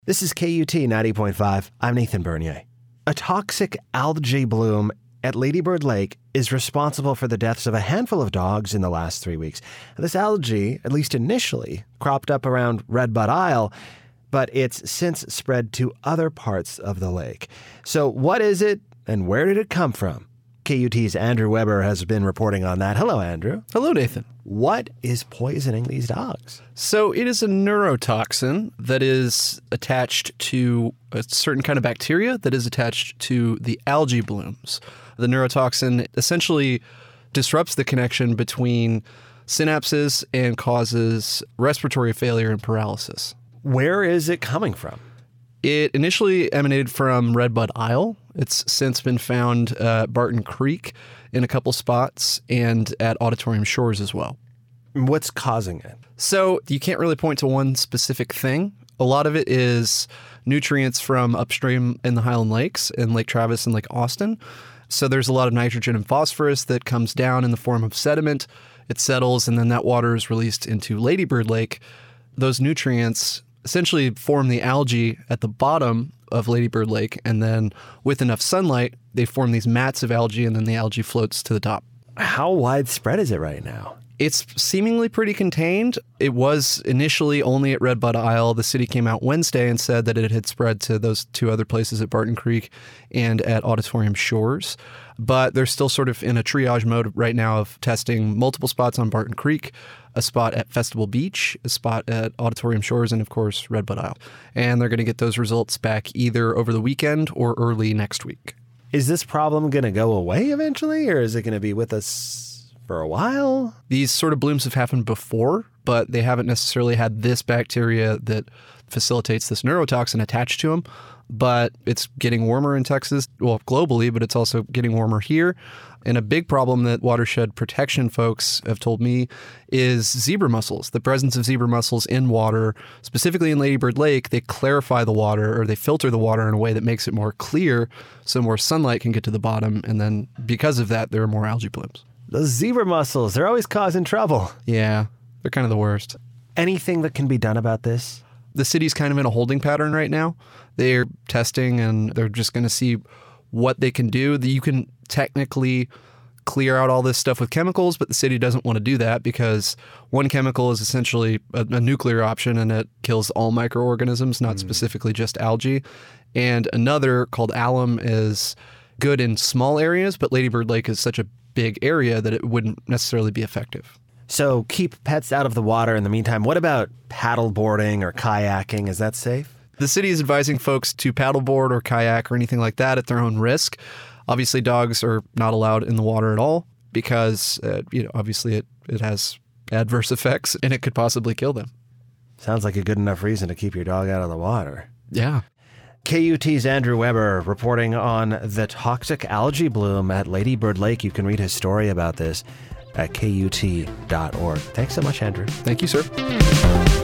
This is KUT 90.5. I'm Nathan Bernier. A toxic algae bloom at Lady Bird Lake is responsible for the deaths of a handful of dogs in the last 3 weeks. This algae, at least initially, cropped up around Redbud Isle, but it's since spread to other parts of the lake. So what is it and where did it come from? KUT's Andrew Weber has been reporting on that. Hello, Andrew. Hello, Nathan. What is poisoning these dogs? So it is a neurotoxin that is attached to a certain kind of bacteria that is attached to the algae blooms. The neurotoxin essentially disrupts the connection between synapses and causes respiratory failure and paralysis. Where is it coming from? It initially emanated from Redbud Isle. It's since been found at Barton Creek in a couple spots and at Auditorium Shores as well. What's causing it? So you can't really point to one specific thing. A lot of it is nutrients from upstream in the Highland Lakes and Lake Travis and Lake Austin. So there's a lot of nitrogen and phosphorus that comes down in the form of sediment. It settles, and then that water is released into Lady Bird Lake. Those nutrients essentially form the algae at the bottom of Lady Bird Lake, and then with enough sunlight, they form these mats of algae, and then the algae floats to the top. How widespread is it right now? It's seemingly pretty contained. It was initially only at Redbud Isle. The city came out Wednesday and said that it had spread to those two other places at Barton Creek and at Auditorium Shores. But they're still sort of in a triage mode right now of testing multiple spots on Barton Creek, a spot at Festival Beach, a spot at Auditorium Shores, and of course, Redbud Isle. And they're going to get those results back either over the weekend or early next week. Is this problem going to go away eventually, or is it going to be with us for a while? These sort of blooms have happened before, but they haven't necessarily had this bacteria that facilitates this neurotoxin attached to them. But it's getting warmer in Texas, well, globally, but it's also getting warmer here. And a big problem that watershed protection folks have told me is zebra mussels. The presence of zebra mussels in water, specifically in Lady Bird Lake, they clarify the water, or they filter the water in a way that makes it more clear so more sunlight can get to the bottom. And then because of that, there are more algae blooms. Those zebra mussels, they're always causing trouble. Yeah, they're kind of the worst. Anything that can be done about this? The city's kind of in a holding pattern right now. They're testing and they're just going to see what they can do. You can technically clear out all this stuff with chemicals, but the city doesn't want to do that because one chemical is essentially a nuclear option and it kills all microorganisms, not specifically just algae. And another called alum is good in small areas, but Lady Bird Lake is such a big area that it wouldn't necessarily be effective. So keep pets out of the water in the meantime. What about paddle boarding or kayaking? Is that safe? The city is advising folks to paddleboard or kayak or anything like that at their own risk. Obviously, dogs are not allowed in the water at all because, obviously it has adverse effects and it could possibly kill them. Sounds like a good enough reason to keep your dog out of the water. Yeah. KUT's Andrew Weber reporting on the toxic algae bloom at Lady Bird Lake. You can read his story about this at KUT.org. Thanks so much, Andrew. Thank you, sir.